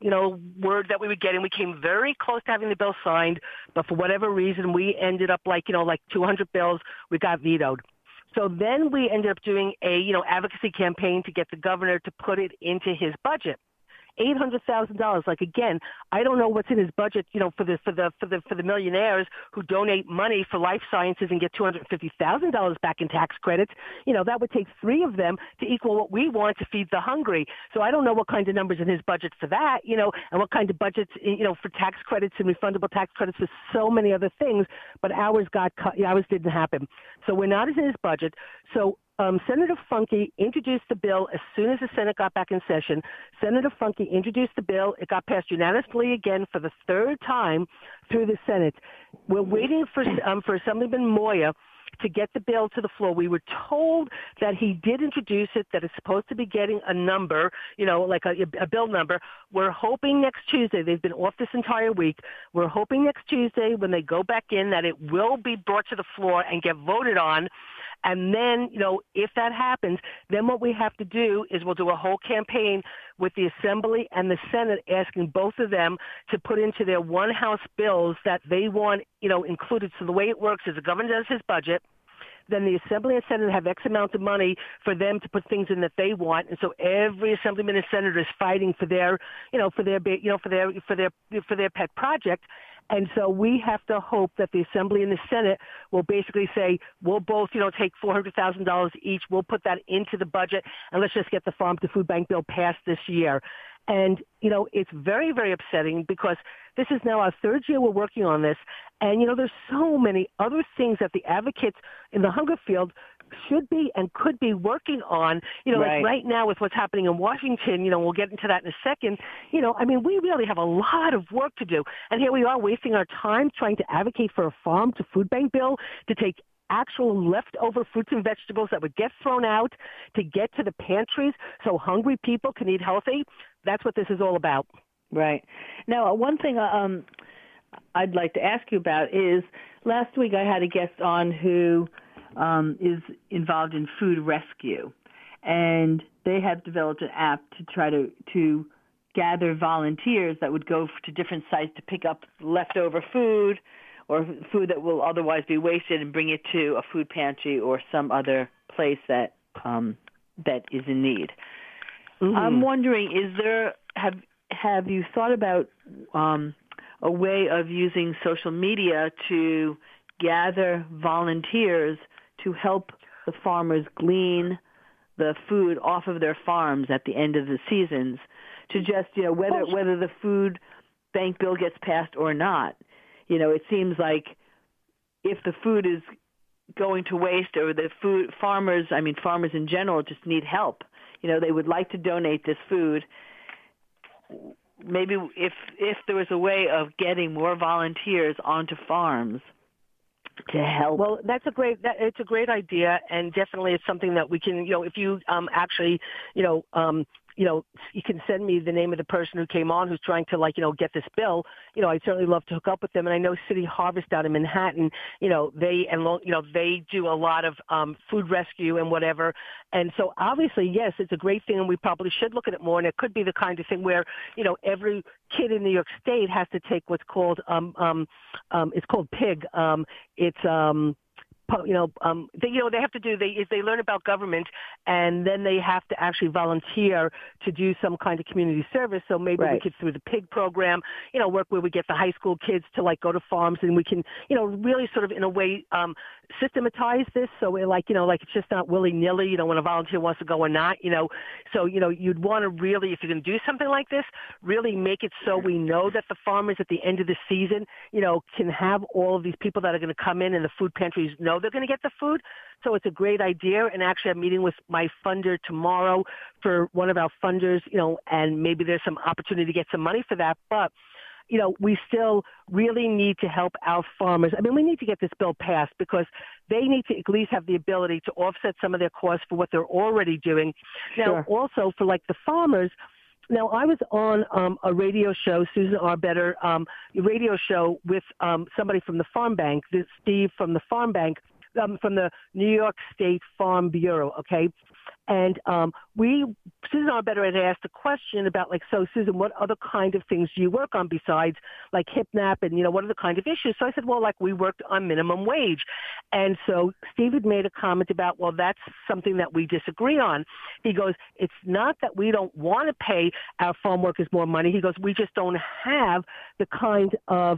word that we were getting. We came very close to having the bill signed, but for whatever reason, we ended up like 200 bills. We got vetoed. So then we ended up doing a, advocacy campaign to get the governor to put it into his budget. $800,000. Like again, I don't know what's in his budget, for the millionaires who donate money for life sciences and get $250,000 back in tax credits. That would take 3 of them to equal what we want to feed the hungry. So I don't know what kind of numbers in his budget for that, and what kind of budgets, for tax credits and refundable tax credits for so many other things. But ours got cut. Ours didn't happen. So we're not in his budget. So Senator Funke introduced the bill as soon as the Senate got back in session. Senator Funke introduced the bill. It got passed unanimously again for the 3rd time through the Senate. We're waiting for Assemblyman Moyer to get the bill to the floor. We were told that he did introduce it, that it's supposed to be getting a number, like a bill number. We're hoping next Tuesday, they've been off this entire week, we're hoping next Tuesday when they go back in that it will be brought to the floor and get voted on. And then, if that happens, then what we have to do is we'll do a whole campaign with the Assembly and the Senate asking both of them to put into their one House bills that they want, included. So the way it works is the governor does his budget. Then the Assembly and Senate have X amount of money for them to put things in that they want, and so every Assemblyman and Senator is fighting for their pet project. And so we have to hope that the Assembly and the Senate will basically say, we'll both, take $400,000 each. We'll put that into the budget, and let's just get the Farm to Food Bank bill passed this year. And, it's very, very upsetting because this is now our 3rd year we're working on this. And, there's so many other things that the advocates in the hunger field should be and could be working on, right. Like right now with what's happening in Washington, we'll get into that in a second. We really have a lot of work to do. And here we are wasting our time trying to advocate for a Farm to Food Bank bill to take actual leftover fruits and vegetables that would get thrown out to get to the pantries so hungry people can eat healthy. That's what this is all about. Right. Now, one thing I'd like to ask you about is last week I had a guest on who is involved in food rescue, and they have developed an app to try to gather volunteers that would go to different sites to pick up leftover food or food that will otherwise be wasted and bring it to a food pantry or some other place that is in need. Mm-hmm. I'm wondering, have you thought about a way of using social media to gather volunteers to help the farmers glean the food off of their farms at the end of the seasons, to just, whether the food bank bill gets passed or not? It seems like if the food is going to waste or the farmers in general just need help. They would like to donate this food. Maybe if there was a way of getting more volunteers onto farms to help? Well, it's a great idea, and definitely it's something that we can, if you actually, you can send me the name of the person who came on who's trying to get this bill. I'd certainly love to hook up with them. And I know City Harvest out in Manhattan, they do a lot of food rescue and whatever. And so obviously, yes, it's a great thing, and we probably should look at it more. And it could be the kind of thing where, every kid in New York State has to take what's called it's called PIG. They have to do, they learn about government, and then they have to actually volunteer to do some kind of community service. So maybe we could, through the PIG program, work where we get the high school kids to go to farms, and we can, really sort of in a way, systematize this. So we're it's just not willy-nilly, when a volunteer wants to go or not, so, you'd want to really, if you're going to do something like this, really make it so we know that the farmers at the end of the season, can have all of these people that are going to come in, and the food pantries know they're going to get the food. So it's a great idea. And actually, I'm meeting with my funder tomorrow for one of our funders, and maybe there's some opportunity to get some money for that. But, we still really need to help our farmers. I mean, we need to get this bill passed because they need to at least have the ability to offset some of their costs for what they're already doing. Now, also for the farmers, now, I was on a radio show, Susan Arbetter, radio show with somebody from the Farm Bank, this Steve from the Farm Bank, from the New York State Farm Bureau, okay? And Susan Arbetter had asked a question about, so Susan, what other kind of things do you work on besides HIPNAP and, what are the kind of issues? So I said, well, we worked on minimum wage. And so Steve had made a comment about, well, that's something that we disagree on. He goes, it's not that we don't want to pay our farm workers more money. He goes, we just don't have the kind of,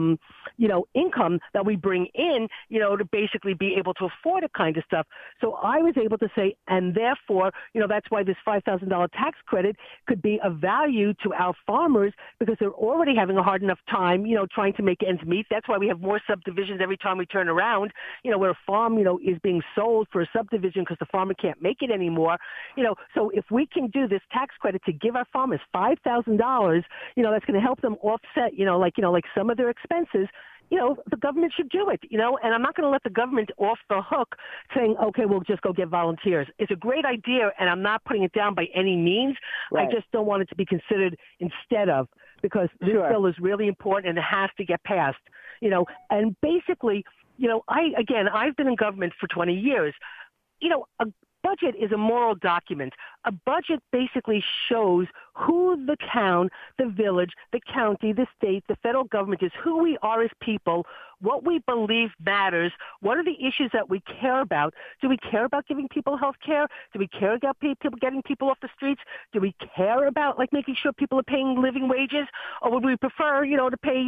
income that we bring in, to basically be able to afford a kind of stuff. So I was able to say, and therefore, that's why this $5,000 tax credit could be of value to our farmers because they're already having a hard enough time, trying to make ends meet. That's why we have more subdivisions every time we turn around, where a farm, is being sold for a subdivision because the farmer can't make it anymore. So if we can do this tax credit to give our farmers $5,000, that's going to help them offset, some of their expenses. The government should do it, and I'm not going to let the government off the hook saying, okay, we'll just go get volunteers. It's a great idea, and I'm not putting it down by any means. Right. I just don't want it to be considered instead of, because this bill is really important and it has to get passed, and basically, I've been in government for 20 years. A budget is a moral document. A budget basically shows who the town, the village, the county, the state, the federal government is, who we are as people, what we believe matters, what are the issues that we care about. Do we care about giving people health care? Do we care about people getting people off the streets? Do we care about making sure people are paying living wages? Or would we prefer, to pay,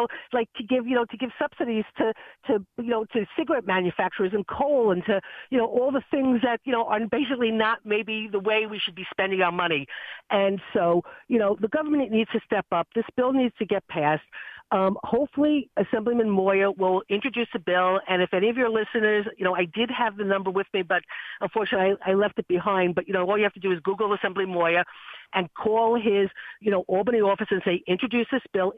to give subsidies to cigarette manufacturers and coal and to, all the things that, are basically not maybe the way we should be spending our money. And so, the government needs to step up. This bill needs to get passed. Hopefully, Assemblyman Moyer will introduce a bill. And if any of your listeners, I did have the number with me, but unfortunately I left it behind. But, all you have to do is Google Assemblyman Moyer and call his, Albany office and say, introduce this bill.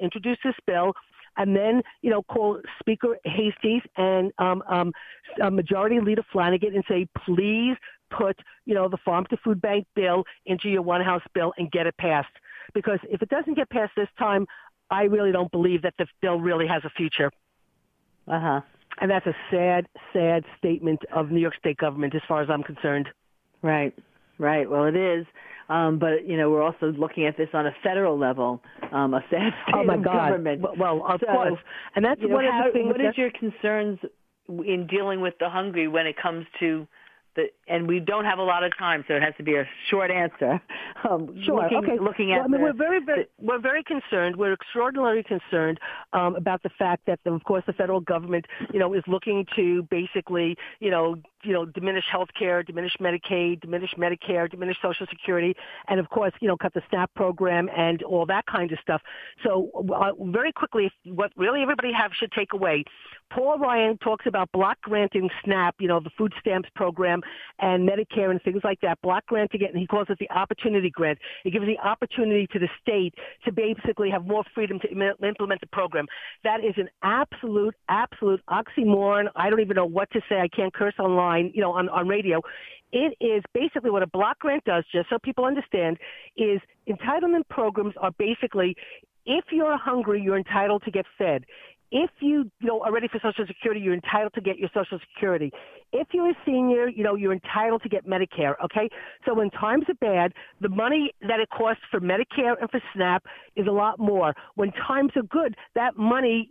And then, call Speaker Hastings and Majority Leader Flanagan and say, please put, the Farm to Food Bank bill into your one House bill and get it passed. Because if it doesn't get passed this time, I really don't believe that the bill really has a future. Uh-huh. And that's a sad, sad statement of New York State government as far as I'm concerned. Right. Well, it is. But, we're also looking at this on a federal level, a sad state of government. Well, of course. And that's one of the things. What is your concerns in dealing with the hungry when it comes to and we don't have a lot of time, so it has to be a short answer. Sure. Looking at we're very concerned. We're extraordinarily concerned about the fact that, of course, the federal government, is looking to basically, diminish health care, diminish Medicaid, diminish Medicare, diminish Social Security, and, of course, cut the SNAP program and all that kind of stuff. So very quickly, what really everybody should take away, Paul Ryan talks about block granting SNAP, the food stamps program and Medicare and things like that, block granting it, and he calls it the opportunity grant. It gives the opportunity to the state to basically have more freedom to implement the program. That is an absolute oxymoron. I don't even know what to say. I can't curse online, on radio. It is basically what a block grant does, just so people understand, is entitlement programs are basically, if you're hungry, you're entitled to get fed. If you are ready for Social Security, you're entitled to get your Social Security. If you're a senior, you're entitled to get Medicare, okay? So when times are bad, the money that it costs for Medicare and for SNAP is a lot more. When times are good, that money,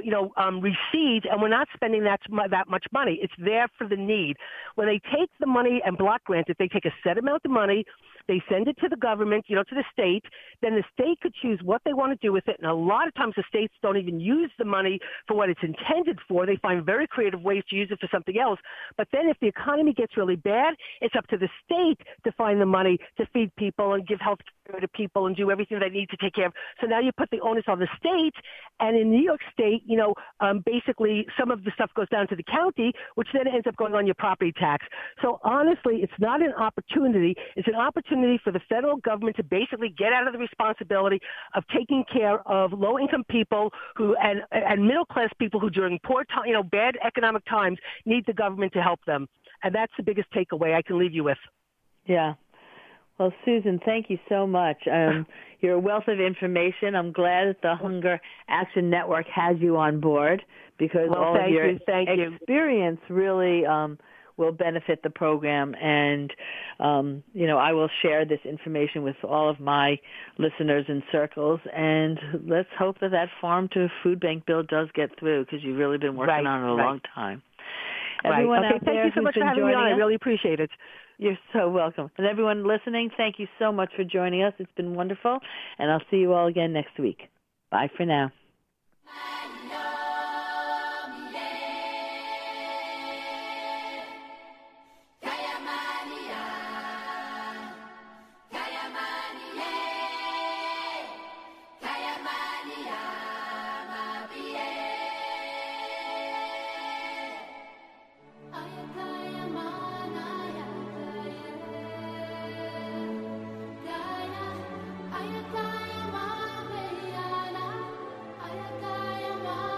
recedes, and we're not spending that much money. It's there for the need. When they take the money and block grant it, they take a set amount of money, they send it to the government, to the state, then the state could choose what they want to do with it, and a lot of times the states don't even use the money for what it's intended for. They find very creative ways to use it for something else. But then if the economy gets really bad, it's up to the state to find the money to feed people and give health care to people and do everything they need to take care of. So now you put the onus on the state, and in New York State, basically some of the stuff goes down to the county, which then ends up going on your property tax. So honestly, it's not an opportunity. It's an opportunity for the federal government to basically get out of the responsibility of taking care of low-income people who and middle-class people who during poor time, bad economic times need the government to help them. And that's the biggest takeaway I can leave you with. Yeah. Well, Susan, thank you so much. You're a wealth of information. I'm glad that the Hunger Action Network has you on board because all of your experience really will benefit the program. And, I will share this information with all of my listeners in circles. And let's hope that farm to food bank bill does get through because you've really been working on it a long time. Everyone out there, thank you so much for having me on. I really appreciate it. You're so welcome. And everyone listening, thank you so much for joining us. It's been wonderful. And I'll see you all again next week. Bye for now.